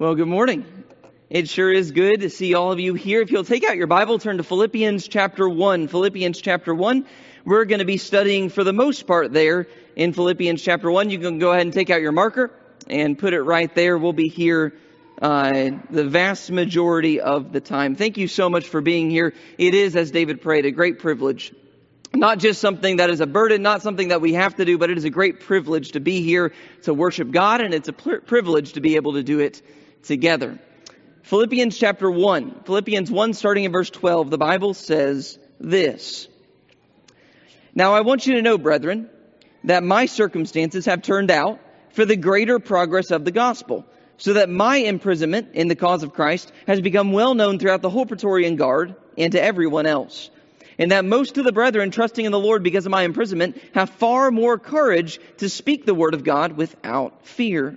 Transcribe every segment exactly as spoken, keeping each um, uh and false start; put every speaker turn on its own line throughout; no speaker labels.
Well, good morning. It sure is good to see all of you here. If you'll take out your Bible, turn to Philippians chapter one. Philippians chapter one. We're going to be studying for the most part there in Philippians chapter one. You can go ahead and take out your marker and put it right there. We'll be here uh, the vast majority of the time. Thank you so much for being here. It is, as David prayed, a great privilege. Not just something that is a burden, not something that we have to do, but it is a great privilege to be here to worship God, and it's a pr- privilege to be able to do it together. Philippians chapter one. Philippians one, starting in verse twelve, the Bible says this. Now I want you to know, brethren, that my circumstances have turned out for the greater progress of the gospel, so that my imprisonment in the cause of Christ has become well known throughout the whole Praetorian Guard and to everyone else. And that most of the brethren, trusting in the Lord because of my imprisonment, have far more courage to speak the word of God without fear.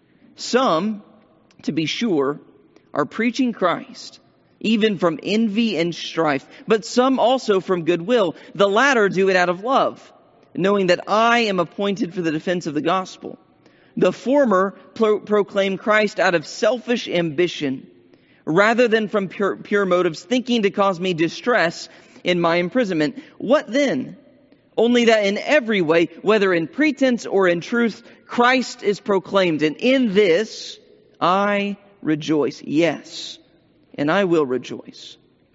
Some, to be sure, are preaching Christ, even from envy and strife, but some also from goodwill. The latter do it out of love, knowing that I am appointed for the defense of the gospel. The former pro- proclaim Christ out of selfish ambition, rather than from pure, pure motives, thinking to cause me distress in my imprisonment. What then? Only that in every way, whether in pretense or in truth, Christ is proclaimed. And in this I rejoice. Yes, and I will rejoice.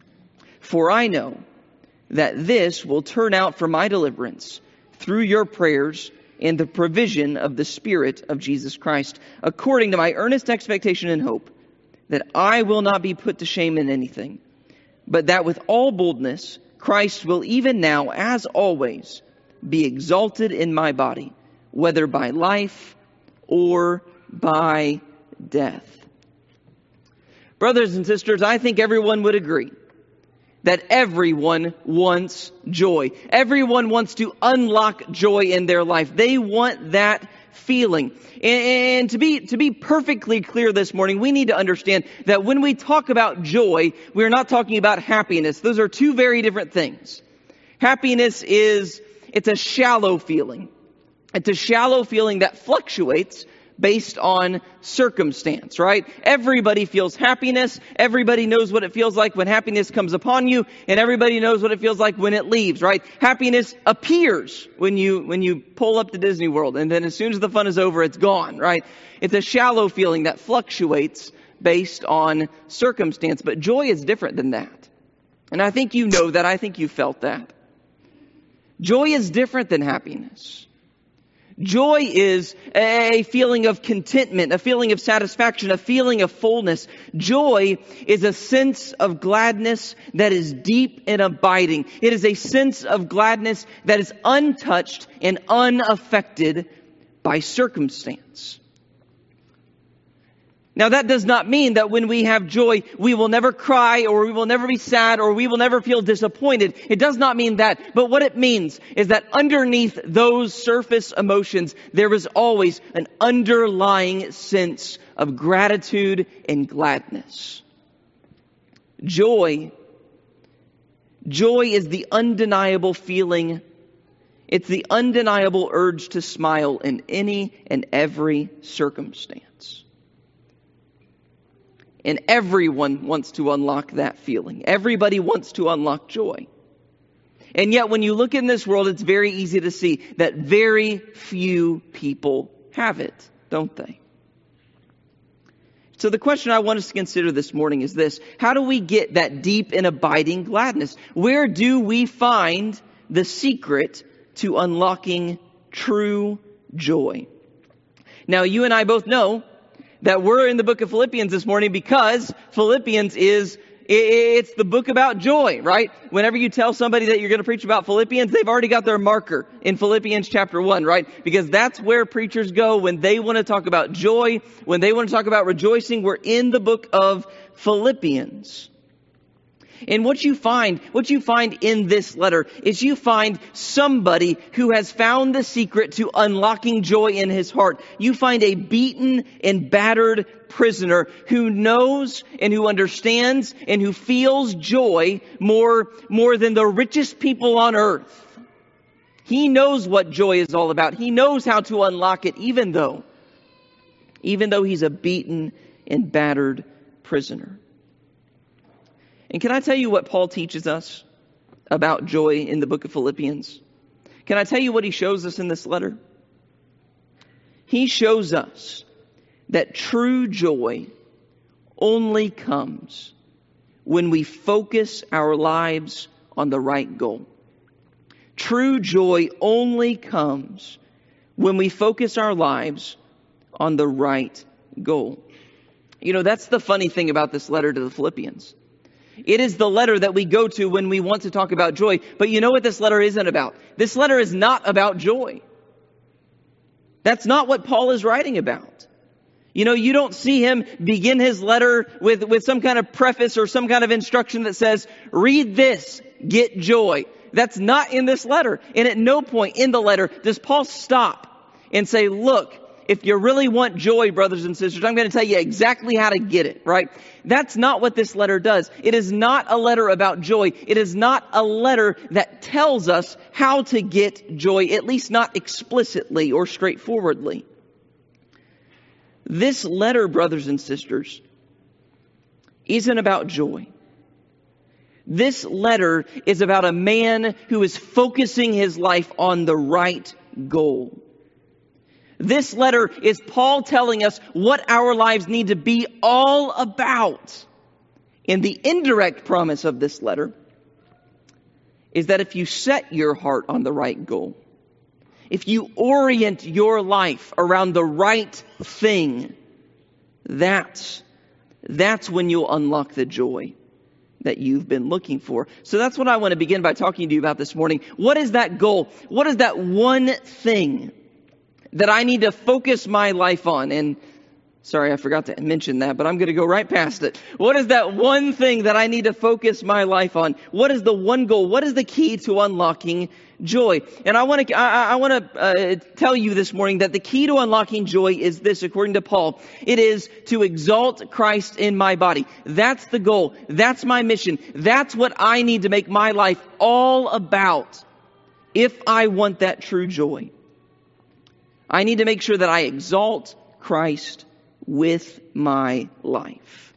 For I know that this will turn out for my deliverance through your prayers and the provision of the Spirit of Jesus Christ, according to my earnest expectation and hope that I will not be put to shame in anything, but that with all boldness, Christ will even now, as always, be exalted in my body, whether by life or by death. Brothers and sisters, I think everyone would agree that everyone wants joy. Everyone wants to unlock joy in their life. They want that feeling. And to be to be perfectly clear this morning, we need to understand that when we talk about joy, we're not talking about happiness. Those are two very different things. Happiness is, it's a shallow feeling. It's a shallow feeling that fluctuates based on circumstance, right? Everybody feels happiness. Everybody knows what it feels like when happiness comes upon you, and everybody knows what it feels like when it leaves, right? Happiness appears when you when you pull up to Disney World, and then as soon as the fun is over, it's gone, right? It's a shallow feeling that fluctuates based on circumstance, but joy is different than that. And I think you know that. I think you felt that. Joy is different than happiness. Joy is a feeling of contentment, a feeling of satisfaction, a feeling of fullness. Joy is a sense of gladness that is deep and abiding. It is a sense of gladness that is untouched and unaffected by circumstance. Now, that does not mean that when we have joy, we will never cry, or we will never be sad, or we will never feel disappointed. It does not mean that. But what it means is that underneath those surface emotions, there is always an underlying sense of gratitude and gladness. Joy, joy is the undeniable feeling. It's the undeniable urge to smile in any and every circumstance. And everyone wants to unlock that feeling. Everybody wants to unlock joy. And yet when you look in this world, it's very easy to see that very few people have it, don't they? So the question I want us to consider this morning is this. How do we get that deep and abiding gladness? Where do we find the secret to unlocking true joy? Now, you and I both know that we're in the book of Philippians this morning because Philippians is, it's the book about joy, right? Whenever you tell somebody that you're going to preach about Philippians, they've already got their marker in Philippians chapter one, right? Because that's where preachers go when they want to talk about joy, when they want to talk about rejoicing. We're in the book of Philippians. And what you find, what you find in this letter is you find somebody who has found the secret to unlocking joy in his heart. You find a beaten and battered prisoner who knows and who understands and who feels joy more, more than the richest people on earth. He knows what joy is all about. He knows how to unlock it, even though, even though he's a beaten and battered prisoner. And can I tell you what Paul teaches us about joy in the book of Philippians? Can I tell you what he shows us in this letter? He shows us that true joy only comes when we focus our lives on the right goal. True joy only comes when we focus our lives on the right goal. You know, that's the funny thing about this letter to the Philippians. It is the letter that we go to when we want to talk about joy. But you know what this letter isn't about? This letter is not about joy. That's not what Paul is writing about. You know, you don't see him begin his letter with, with some kind of preface or some kind of instruction that says, read this, get joy. That's not in this letter. And at no point in the letter does Paul stop and say, look, if you really want joy, brothers and sisters, I'm going to tell you exactly how to get it, right? That's not what this letter does. It is not a letter about joy. It is not a letter that tells us how to get joy, at least not explicitly or straightforwardly. This letter, brothers and sisters, isn't about joy. This letter is about a man who is focusing his life on the right goal. This letter is Paul telling us what our lives need to be all about. And the indirect promise of this letter is that if you set your heart on the right goal, if you orient your life around the right thing, that's, that's when you'll unlock the joy that you've been looking for. So that's what I want to begin by talking to you about this morning. What is that goal? What is that one thing that I need to focus my life on? And sorry, I forgot to mention that, but I'm going to go right past it. What is that one thing that I need to focus my life on? What is the one goal? What is the key to unlocking joy? And I want to, I, I want to uh, tell you this morning that the key to unlocking joy is this, according to Paul. It is to exalt Christ in my body. That's the goal. That's my mission. That's what I need to make my life all about if I want that true joy. I need to make sure that I exalt Christ with my life.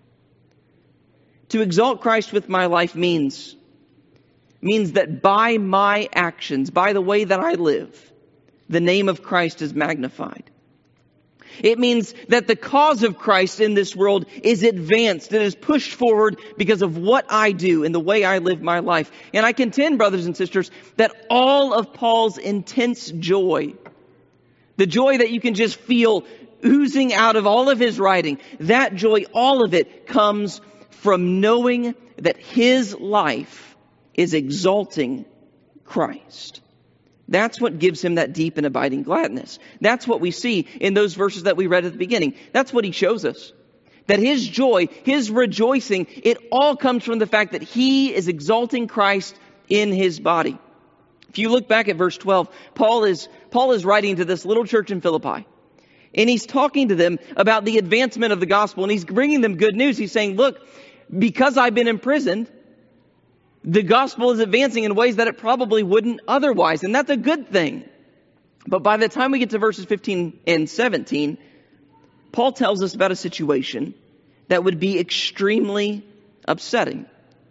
To exalt Christ with my life means, means that by my actions, by the way that I live, the name of Christ is magnified. It means that the cause of Christ in this world is advanced. It is pushed forward because of what I do and the way I live my life. And I contend, brothers and sisters, that all of Paul's intense joy, the joy that you can just feel oozing out of all of his writing, that joy, all of it comes from knowing that his life is exalting Christ. That's what gives him that deep and abiding gladness. That's what we see in those verses that we read at the beginning. That's what he shows us. That his joy, his rejoicing, it all comes from the fact that he is exalting Christ in his body. If you look back at verse twelve, Paul is, Paul is writing to this little church in Philippi. And he's talking to them about the advancement of the gospel. And he's bringing them good news. He's saying, look, because I've been imprisoned, the gospel is advancing in ways that it probably wouldn't otherwise. And that's a good thing. But by the time we get to verses fifteen and seventeen, Paul tells us about a situation that would be extremely upsetting.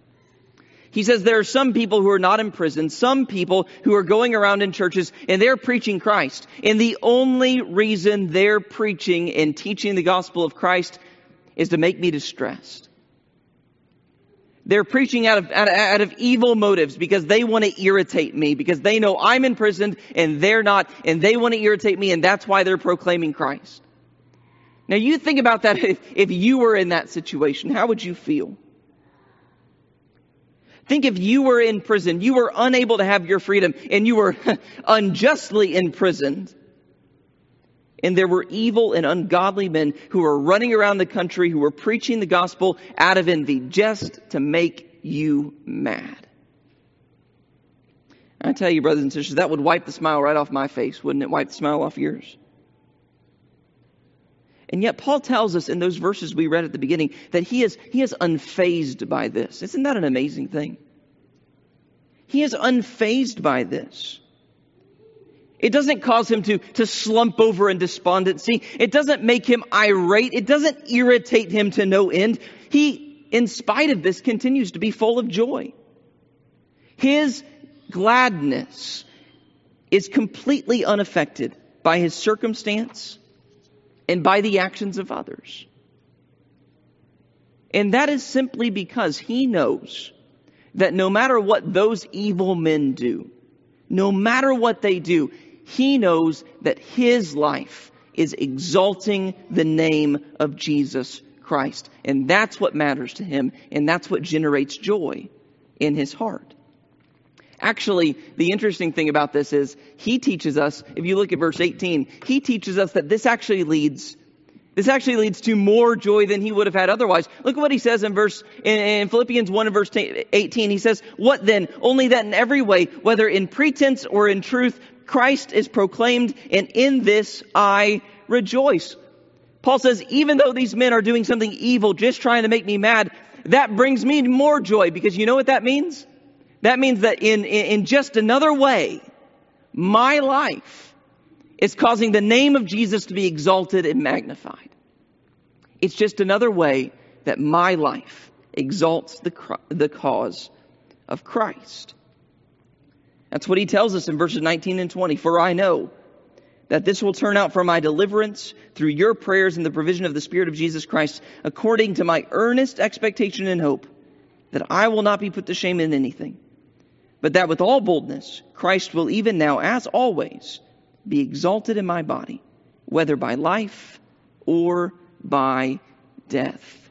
He says there are some people who are not in prison, some people who are going around in churches and they're preaching Christ. And the only reason they're preaching and teaching the gospel of Christ is to make me distressed. They're preaching out of, out of, out of evil motives because they want to irritate me, because they know I'm imprisoned and they're not, and they want to irritate me, and that's why they're proclaiming Christ. Now you think about that. If, if you were in that situation, how would you feel? Think if you were in prison, you were unable to have your freedom, and you were unjustly imprisoned. And there were evil and ungodly men who were running around the country, who were preaching the gospel out of envy, just to make you mad. I tell you, brothers and sisters, that would wipe the smile right off my face, wouldn't it? Wipe the smile off yours. And yet Paul tells us in those verses we read at the beginning that he is, he is unfazed by this. Isn't that an amazing thing? He is unfazed by this. It doesn't cause him to, to slump over in despondency. It doesn't make him irate. It doesn't irritate him to no end. He, in spite of this, continues to be full of joy. His gladness is completely unaffected by his circumstance and by the actions of others. And that is simply because he knows that no matter what those evil men do, no matter what they do, he knows that his life is exalting the name of Jesus Christ. And that's what matters to him, and that's what generates joy in his heart. Actually, the interesting thing about this is he teaches us, if you look at verse eighteen, he teaches us that this actually leads This actually leads to more joy than he would have had otherwise. Look at what he says in verse in, in Philippians one and verse eighteen. He says, "What then? Only that in every way, whether in pretense or in truth, Christ is proclaimed, and in this I rejoice." Paul says, even though these men are doing something evil, just trying to make me mad, that brings me more joy, because you know what that means? That means that in, in, in just another way, my life is causing the name of Jesus to be exalted and magnified. It's just another way that my life exalts the, the cause of Christ. That's what he tells us in verses nineteen and twenty. "For I know that this will turn out for my deliverance through your prayers and the provision of the Spirit of Jesus Christ, according to my earnest expectation and hope, that I will not be put to shame in anything, but that with all boldness Christ will even now, as always, be exalted in my body, whether by life or by death."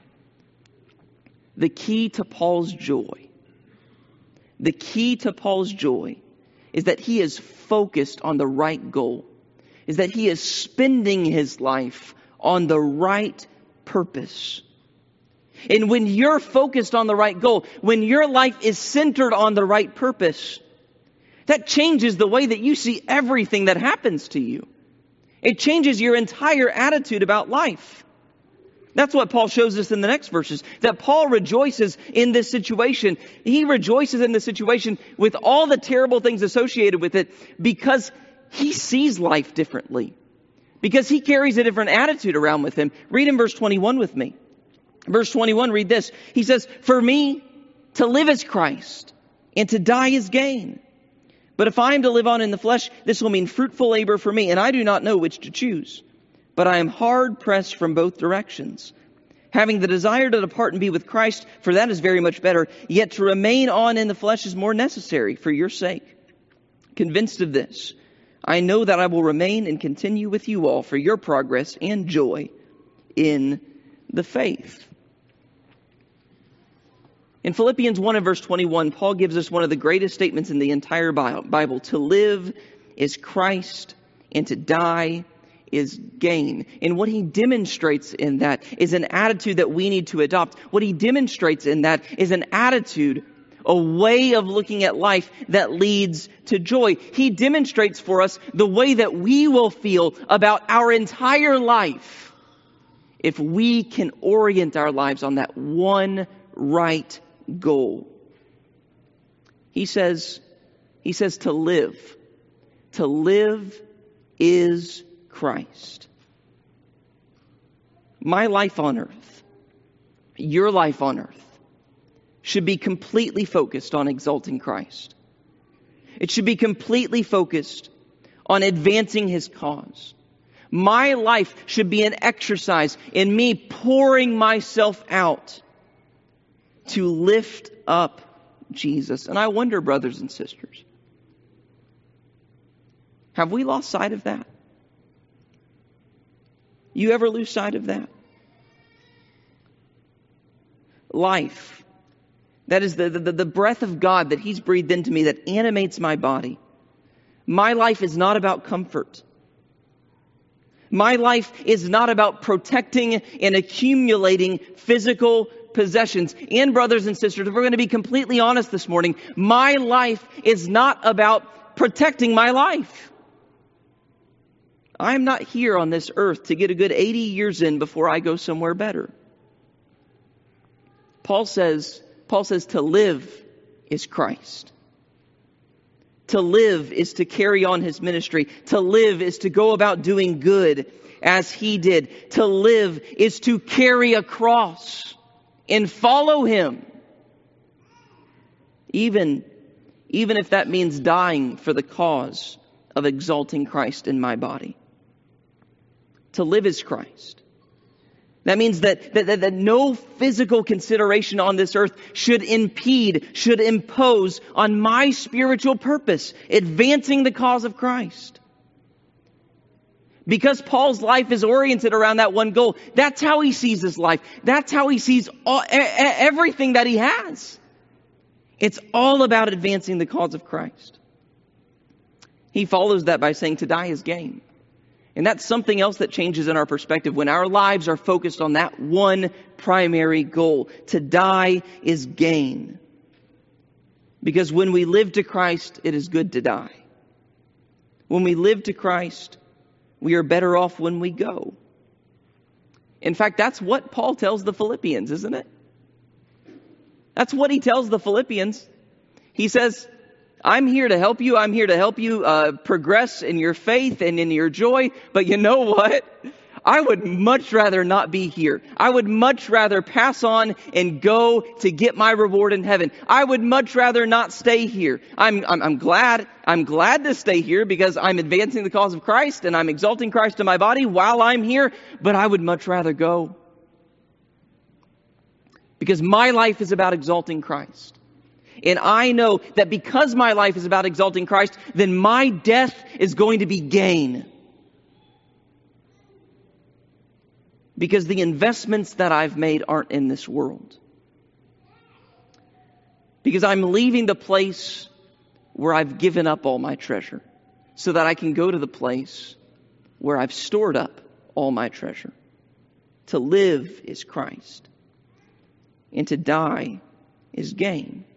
The key to Paul's joy, the key to Paul's joy is that he is focused on the right goal, is that he is spending his life on the right purpose. And when you're focused on the right goal, when your life is centered on the right purpose, that changes the way that you see everything that happens to you. It changes your entire attitude about life. That's what Paul shows us in the next verses, that Paul rejoices in this situation. He rejoices in this situation with all the terrible things associated with it because he sees life differently, because he carries a different attitude around with him. Read in verse twenty-one with me. Verse twenty-one, read this. He says, "For me to live is Christ, and to die is gain. But if I am to live on in the flesh, this will mean fruitful labor for me, and I do not know which to choose. But I am hard pressed from both directions, having the desire to depart and be with Christ, for that is very much better. Yet to remain on in the flesh is more necessary for your sake. Convinced of this, I know that I will remain and continue with you all for your progress and joy in the faith." In Philippians one and verse twenty-one, Paul gives us one of the greatest statements in the entire Bible. To live is Christ, and to die is gain. And what he demonstrates in that is an attitude that we need to adopt. What he demonstrates in that is an attitude, a way of looking at life that leads to joy. He demonstrates for us the way that we will feel about our entire life if we can orient our lives on that one right goal. He says, he says to live. To live is Christ. My life on earth, your life on earth, should be completely focused on exalting Christ. It should be completely focused on advancing his cause. My life should be an exercise in me pouring myself out to lift up Jesus. And I wonder, brothers and sisters, have we lost sight of that? You ever lose sight of that? Life. That is the, the, the breath of God that he's breathed into me that animates my body. My life is not about comfort. My life is not about protecting and accumulating physical possessions. And brothers and sisters, if we're going to be completely honest this morning, my life is not about protecting my life. I'm not here on this earth to get a good eighty years in before I go somewhere better. Paul says, Paul says to live is Christ. To live is to carry on his ministry. To live is to go about doing good as he did. To live is to carry a cross and follow him. Even, even if that means dying for the cause of exalting Christ in my body. To live is Christ. That means that, that, that, that no physical consideration on this earth should impede, should impose on my spiritual purpose, advancing the cause of Christ. Because Paul's life is oriented around that one goal, that's how he sees his life. That's how he sees all, everything that he has. It's all about advancing the cause of Christ. He follows that by saying to die is gain. And that's something else that changes in our perspective when our lives are focused on that one primary goal. To die is gain. Because when we live to Christ, it is good to die. When we live to Christ, we are better off when we go. In fact, that's what Paul tells the Philippians, isn't it? That's what he tells the Philippians. He says, I'm here to help you. I'm here to help you uh, progress in your faith and in your joy. But you know what? I would much rather not be here. I would much rather pass on and go to get my reward in heaven. I would much rather not stay here. I'm, I'm, I'm glad, I'm glad to stay here because I'm advancing the cause of Christ and I'm exalting Christ in my body while I'm here. But I would much rather go. Because my life is about exalting Christ. And I know that because my life is about exalting Christ, then my death is going to be gain. Because the investments that I've made aren't in this world. Because I'm leaving the place where I've given up all my treasure, so that I can go to the place where I've stored up all my treasure. To live is Christ, and to die is gain.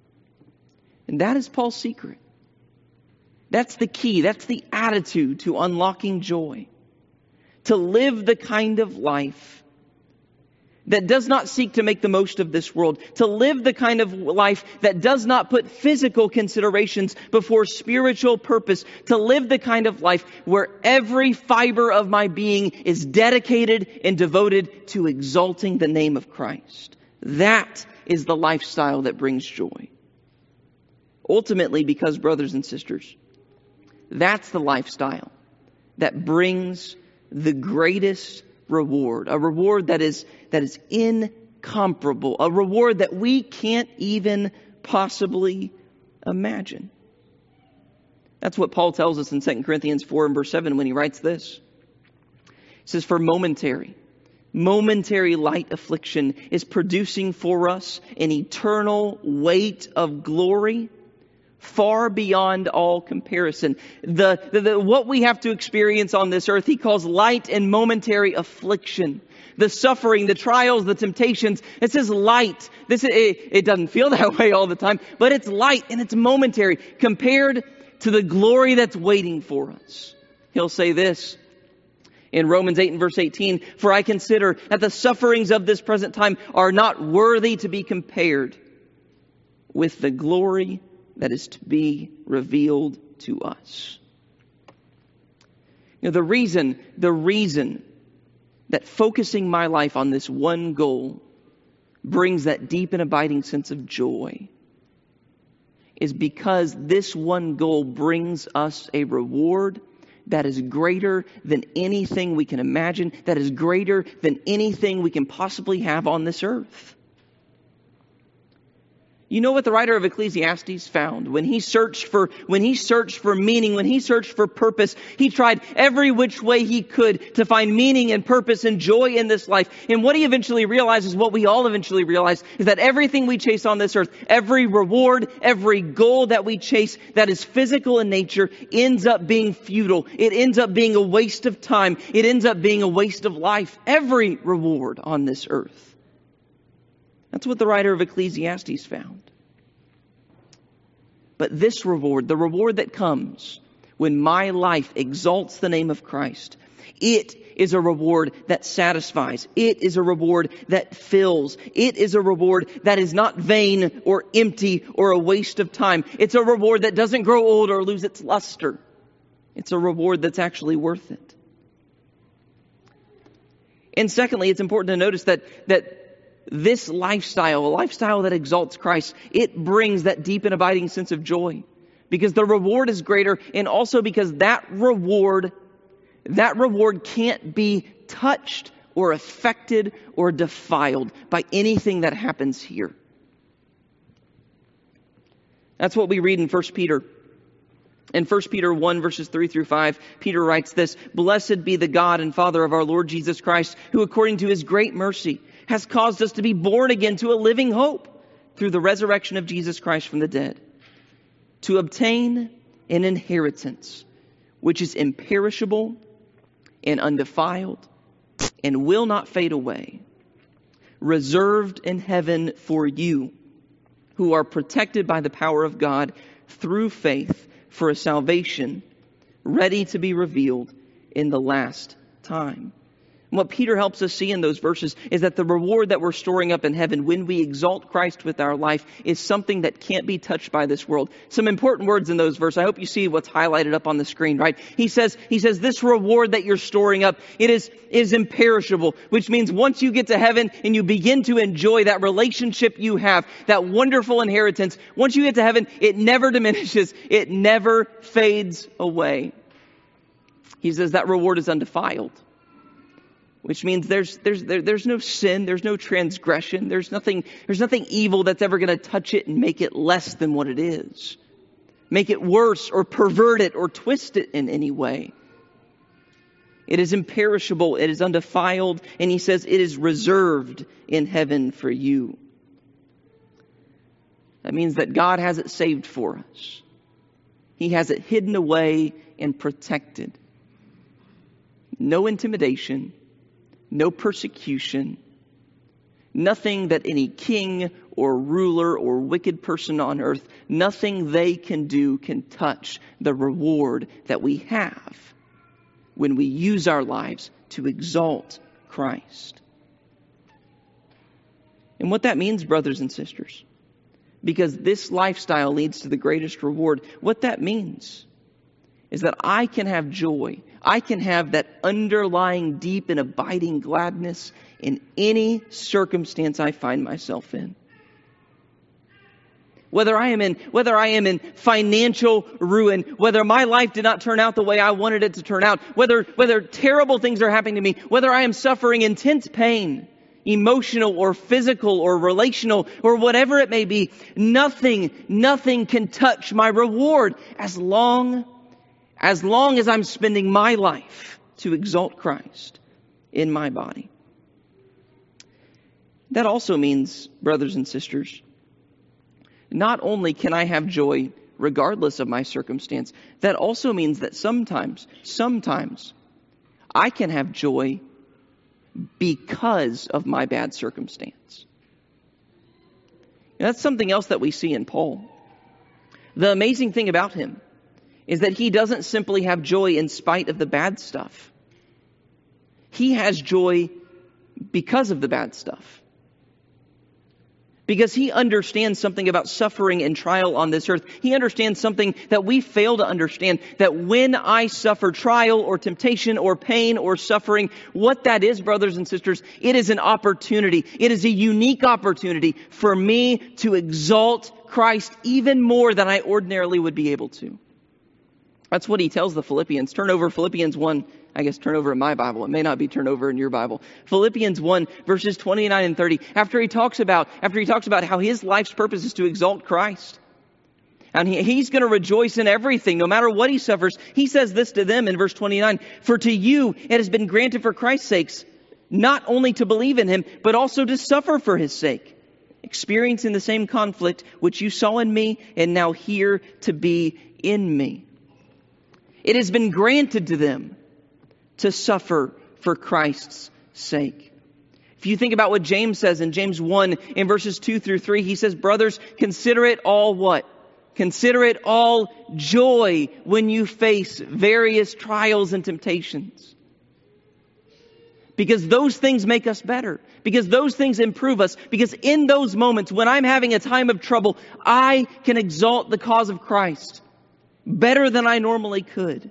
And that is Paul's secret. That's the key. That's the attitude to unlocking joy. To live the kind of life that does not seek to make the most of this world. To live the kind of life that does not put physical considerations before spiritual purpose. To live the kind of life where every fiber of my being is dedicated and devoted to exalting the name of Christ. That is the lifestyle that brings joy. Ultimately, because, brothers and sisters, that's the lifestyle that brings the greatest reward. A reward that is, that is incomparable. A reward that we can't even possibly imagine. That's what Paul tells us in Second Corinthians four and verse seven when he writes this. He says, for momentary, momentary light affliction is producing for us an eternal weight of glory far beyond all comparison. The, the, the what we have to experience on this earth, he calls light and momentary affliction. The suffering, the trials, the temptations. It says light. This it, it doesn't feel that way all the time, but it's light and it's momentary compared to the glory that's waiting for us. He'll say this in Romans eight and verse eighteen, for I consider that the sufferings of this present time are not worthy to be compared with the glory that is to be revealed to us. You know, the reason, the reason that focusing my life on this one goal brings that deep and abiding sense of joy is because this one goal brings us a reward that is greater than anything we can imagine, that is greater than anything we can possibly have on this earth. You know what the writer of Ecclesiastes found? When he searched for, when he searched for meaning, when he searched for purpose, he tried every which way he could to find meaning and purpose and joy in this life. And what he eventually realizes, what we all eventually realize, is that everything we chase on this earth, every reward, every goal that we chase that is physical in nature ends up being futile. It ends up being a waste of time. It ends up being a waste of life. Every reward on this earth. That's what the writer of Ecclesiastes found. But this reward, the reward that comes when my life exalts the name of Christ, it is a reward that satisfies. It is a reward that fills. It is a reward that is not vain or empty or a waste of time. It's a reward that doesn't grow old or lose its luster. It's a reward that's actually worth it. And secondly, it's important to notice that, that this lifestyle, a lifestyle that exalts Christ, it brings that deep and abiding sense of joy. Because the reward is greater, and also because that reward, that reward can't be touched or affected or defiled by anything that happens here. That's what we read in First Peter. In First Peter one, verses three through five, Peter writes this: "Blessed be the God and Father of our Lord Jesus Christ, who according to his great mercy has caused us to be born again to a living hope through the resurrection of Jesus Christ from the dead, to obtain an inheritance which is imperishable and undefiled and will not fade away, reserved in heaven for you, who are protected by the power of God through faith for a salvation ready to be revealed in the last time." And what Peter helps us see in those verses is that the reward that we're storing up in heaven when we exalt Christ with our life is something that can't be touched by this world. Some important words in those verses. I hope you see what's highlighted up on the screen, right? He says, he says, this reward that you're storing up, it is, is imperishable, which means once you get to heaven and you begin to enjoy that relationship you have, that wonderful inheritance, once you get to heaven, it never diminishes. It never fades away. He says that reward is undefiled. Which means there's there's there, there's no sin, there's no transgression, there's nothing there's nothing evil that's ever going to touch it and make it less than what it is, make it worse or pervert it or twist it in any way. It is imperishable, it is undefiled, and he says it is reserved in heaven for you. That means that God has it saved for us. He has it hidden away and protected. No intimidation. No persecution, nothing that any king or ruler or wicked person on earth, nothing they can do can touch the reward that we have when we use our lives to exalt Christ. And what that means, brothers and sisters, because this lifestyle leads to the greatest reward, what that means is that I can have joy. I can have that underlying deep and abiding gladness in any circumstance I find myself in. Whether I am in, whether I am in financial ruin, whether my life did not turn out the way I wanted it to turn out, whether, whether terrible things are happening to me, whether I am suffering intense pain, emotional or physical or relational or whatever it may be, nothing, nothing can touch my reward as long As long as I'm spending my life to exalt Christ in my body. That also means, brothers and sisters, not only can I have joy regardless of my circumstance, that also means that sometimes, sometimes I can have joy because of my bad circumstance. And that's something else that we see in Paul. The amazing thing about him is that he doesn't simply have joy in spite of the bad stuff. He has joy because of the bad stuff. Because he understands something about suffering and trial on this earth. He understands something that we fail to understand. That when I suffer trial or temptation or pain or suffering, what that is, brothers and sisters, it is an opportunity. It is a unique opportunity for me to exalt Christ even more than I ordinarily would be able to. That's what he tells the Philippians. Turn over Philippians one. I guess turn over in my Bible. It may not be turned over in your Bible. Philippians one, verses twenty-nine and thirty. After he talks about, after he talks about how his life's purpose is to exalt Christ. And he, he's going to rejoice in everything, no matter what he suffers. He says this to them in verse twenty-nine. For to you it has been granted for Christ's sakes, not only to believe in him, but also to suffer for his sake, experiencing the same conflict which you saw in me and now hear to be in me. It has been granted to them to suffer for Christ's sake. If you think about what James says in James one, in verses two through three, he says, brothers, consider it all what? Consider it all joy when you face various trials and temptations. Because those things make us better. Because those things improve us. Because in those moments when I'm having a time of trouble, I can exalt the cause of Christ better than I normally could.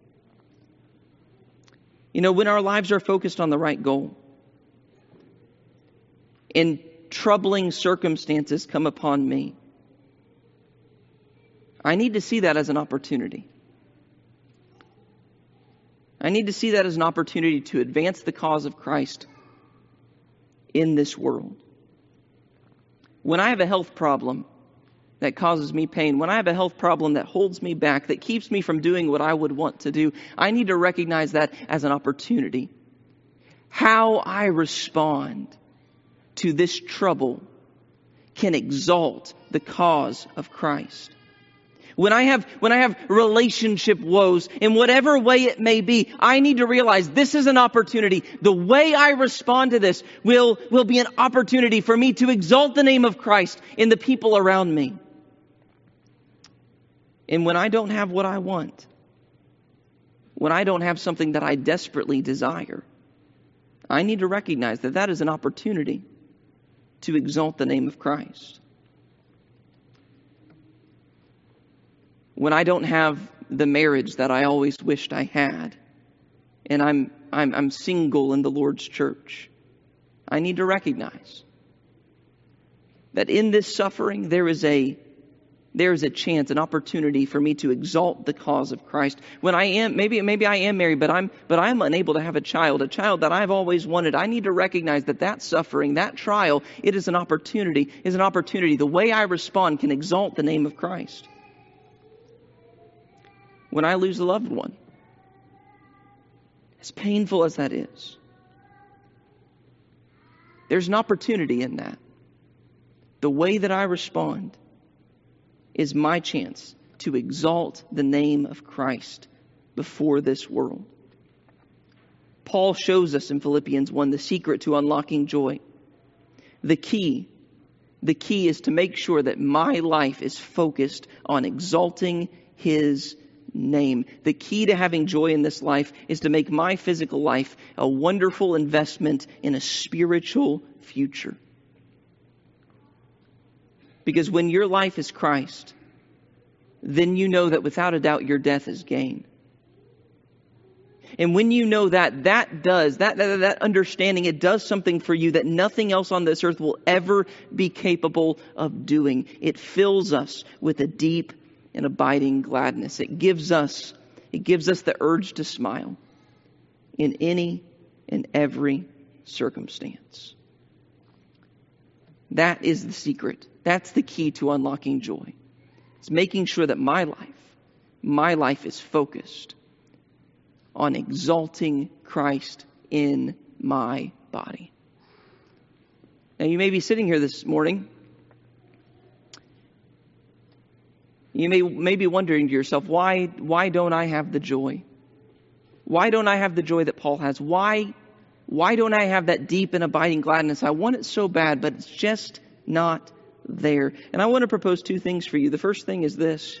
You know, when our lives are focused on the right goal, and troubling circumstances come upon me, I need to see that as an opportunity. I need to see that as an opportunity to advance the cause of Christ in this world. When I have a health problem that causes me pain, when I have a health problem that holds me back, that keeps me from doing what I would want to do, I need to recognize that as an opportunity. How I respond to this trouble can exalt the cause of Christ. When I have, when I have relationship woes, in whatever way it may be, I need to realize this is an opportunity. The way I respond to this will, will be an opportunity for me to exalt the name of Christ in the people around me. And when I don't have what I want, when I don't have something that I desperately desire, I need to recognize that that is an opportunity to exalt the name of Christ. When I don't have the marriage that I always wished I had, and I'm, I'm, I'm single in the Lord's church, I need to recognize that in this suffering there is a there is a chance, an opportunity for me to exalt the cause of Christ. When I am, maybe maybe I am married, but I'm but I'm unable to have a child, a child that I've always wanted. I need to recognize that that suffering, that trial, it is an opportunity, is an opportunity. The way I respond can exalt the name of Christ. When I lose a loved one, as painful as that is, there's an opportunity in that. The way that I respond is my chance to exalt the name of Christ before this world. Paul shows us in Philippians one the secret to unlocking joy. The key, the key is to make sure that my life is focused on exalting His name. The key to having joy in this life is to make my physical life a wonderful investment in a spiritual future. Because when your life is Christ, then you know that without a doubt your death is gain. And when you know that, that does, that, that, that understanding, it does something for you that nothing else on this earth will ever be capable of doing. It fills us with a deep and abiding gladness. It gives us, it gives us the urge to smile in any and every circumstance. That is the secret. That's the key to unlocking joy. It's making sure that my life, my life is focused on exalting Christ in my body. Now you may be sitting here this morning. You may, may be wondering to yourself, why, why don't I have the joy? Why don't I have the joy that Paul has? Why, why don't I have that deep and abiding gladness? I want it so bad, but it's just not there. And I want to propose two things for you. The first thing is this,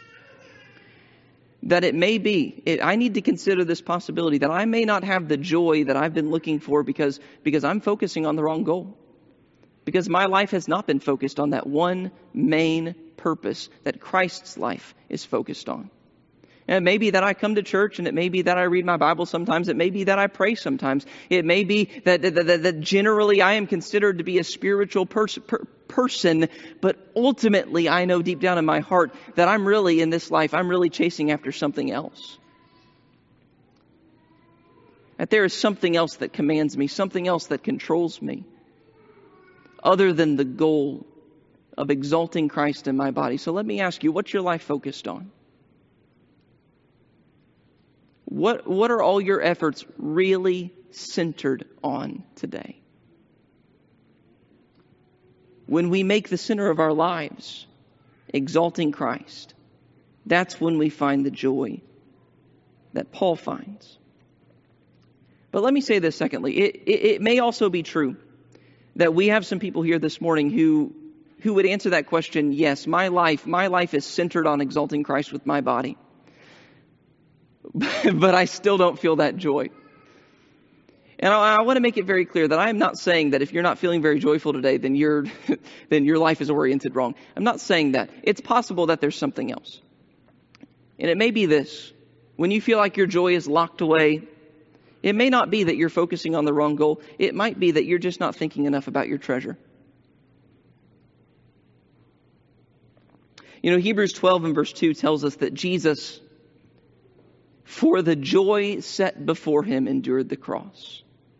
that it may be, it, I need to consider this possibility that I may not have the joy that I've been looking for because, because I'm focusing on the wrong goal. Because my life has not been focused on that one main purpose that Christ's life is focused on. And it may be that I come to church, and it may be that I read my Bible sometimes. It may be that I pray sometimes. It may be that that, that, that generally I am considered to be a spiritual pers- per- person, but ultimately I know deep down in my heart that I'm really in this life, I'm really chasing after something else. That there is something else that commands me, something else that controls me, other than the goal of exalting Christ in my body. So let me ask you, what's your life focused on? What, what are all your efforts really centered on today? When we make the center of our lives exalting Christ, that's when we find the joy that Paul finds. But let me say this secondly. It, it, it may also be true that we have some people here this morning who, who would answer that question, yes, my life, my life is centered on exalting Christ with my body. But I still don't feel that joy. And I, I want to make it very clear that I am not saying that if you're not feeling very joyful today, then you're, then your life is oriented wrong. I'm not saying that. It's possible that there's something else. And it may be this. When you feel like your joy is locked away, it may not be that you're focusing on the wrong goal. It might be that you're just not thinking enough about your treasure. You know, Hebrews twelve and verse two tells us that Jesus, for the joy set before him, endured the cross.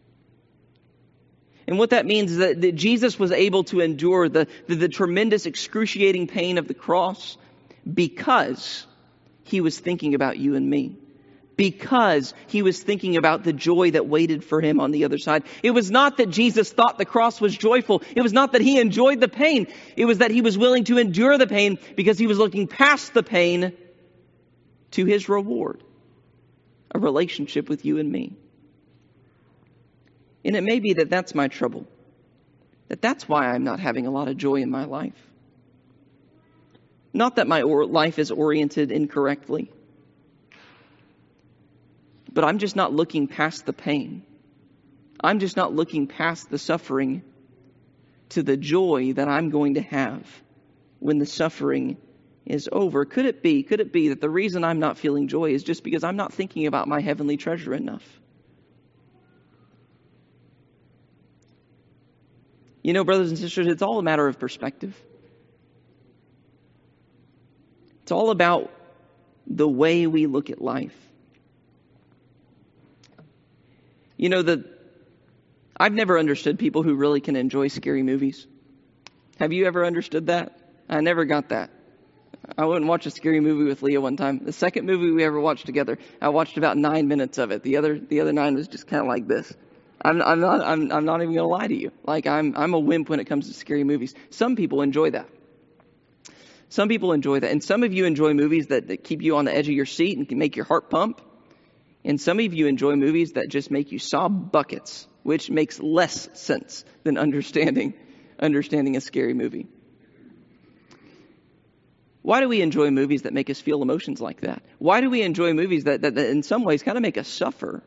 And what that means is that, that Jesus was able to endure the, the, the tremendous excruciating pain of the cross because he was thinking about you and me. Because he was thinking about the joy that waited for him on the other side. It was not that Jesus thought the cross was joyful. It was not that he enjoyed the pain. It was that he was willing to endure the pain because he was looking past the pain to his reward. A relationship with you and me. And it may be that that's my trouble. That that's why I'm not having a lot of joy in my life. Not that my or- life is oriented incorrectly. But I'm just not looking past the pain. I'm just not looking past the suffering to the joy that I'm going to have when the suffering is over. Could it be, could it be that the reason I'm not feeling joy is just because I'm not thinking about my heavenly treasure enough? You know, brothers and sisters, it's all a matter of perspective. It's all about the way we look at life. You know, the I've never understood people who really can enjoy scary movies. Have you ever understood that? I never got that. I went and watched a scary movie with Leah one time. The second movie we ever watched together, I watched about nine minutes of it. The other the other nine was just kind of like this. I'm, I'm not I'm, I'm not even going to lie to you. Like I'm I'm a wimp when it comes to scary movies. Some people enjoy that. Some people enjoy that. And some of you enjoy movies that, that keep you on the edge of your seat and can make your heart pump. And some of you enjoy movies that just make you sob buckets, which makes less sense than understanding understanding a scary movie. Why do we enjoy movies that make us feel emotions like that? Why do we enjoy movies that, that, that in some ways kind of make us suffer?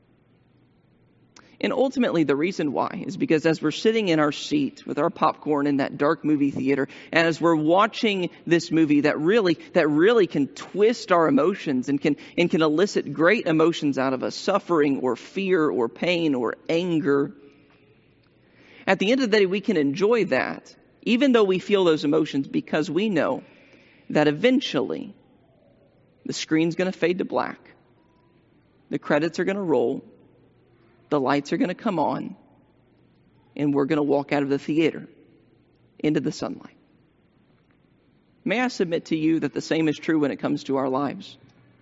And ultimately the reason why is because as we're sitting in our seat with our popcorn in that dark movie theater, and as we're watching this movie that really that really can twist our emotions and can and can elicit great emotions out of us, suffering or fear or pain or anger. At the end of the day, we can enjoy that, even though we feel those emotions, because we know that eventually the screen's going to fade to black. The credits are going to roll. The lights are going to come on, and we're going to walk out of the theater into the sunlight. May I submit to you that the same is true when it comes to our lives?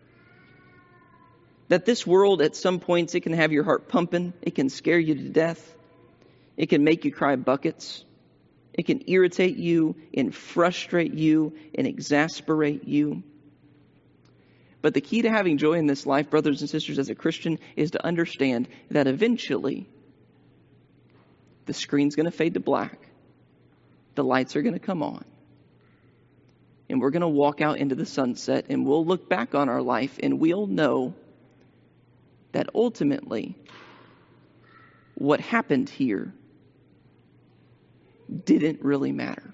That this world, at some points, it can have your heart pumping. It can scare you to death. It can make you cry buckets. It can irritate you and frustrate you and exasperate you. But the key to having joy in this life, brothers and sisters, as a Christian, is to understand that eventually the screen's going to fade to black. The lights are going to come on. And we're going to walk out into the sunset, and we'll look back on our life and we'll know that ultimately what happened here didn't really matter.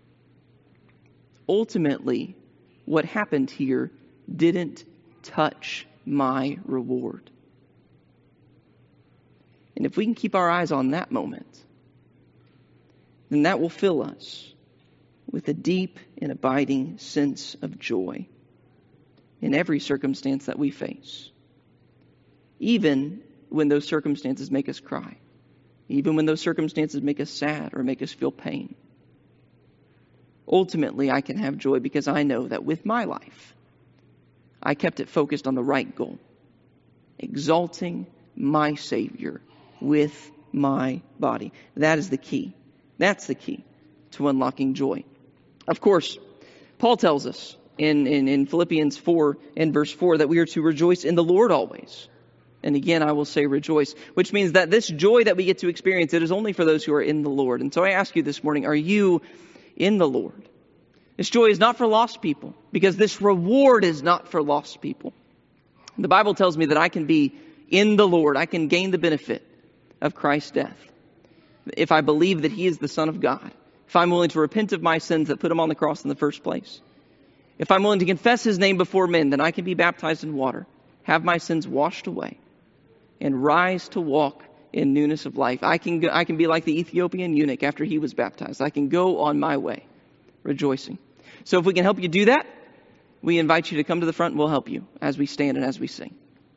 Ultimately, what happened here didn't touch my reward. And if we can keep our eyes on that moment, then that will fill us with a deep and abiding sense of joy in every circumstance that we face. Even when those circumstances make us cry. Even when those circumstances make us sad or make us feel pain. Ultimately, I can have joy because I know that with my life, I kept it focused on the right goal. Exalting my Savior with my body. That is the key. That's the key to unlocking joy. Of course, Paul tells us in, in, in Philippians four and verse four that we are to rejoice in the Lord always. And again, I will say rejoice, which means that this joy that we get to experience, it is only for those who are in the Lord. And so I ask you this morning, are you in the Lord? This joy is not for lost people, because this reward is not for lost people. The Bible tells me that I can be in the Lord. I can gain the benefit of Christ's death. If I believe that he is the Son of God, if I'm willing to repent of my sins that put him on the cross in the first place, if I'm willing to confess his name before men, then I can be baptized in water, have my sins washed away, and rise to walk in newness of life. I can go, I can be like the Ethiopian eunuch after he was baptized. I can go on my way, rejoicing. So if we can help you do that, we invite you to come to the front and we'll help you as we stand and as we sing.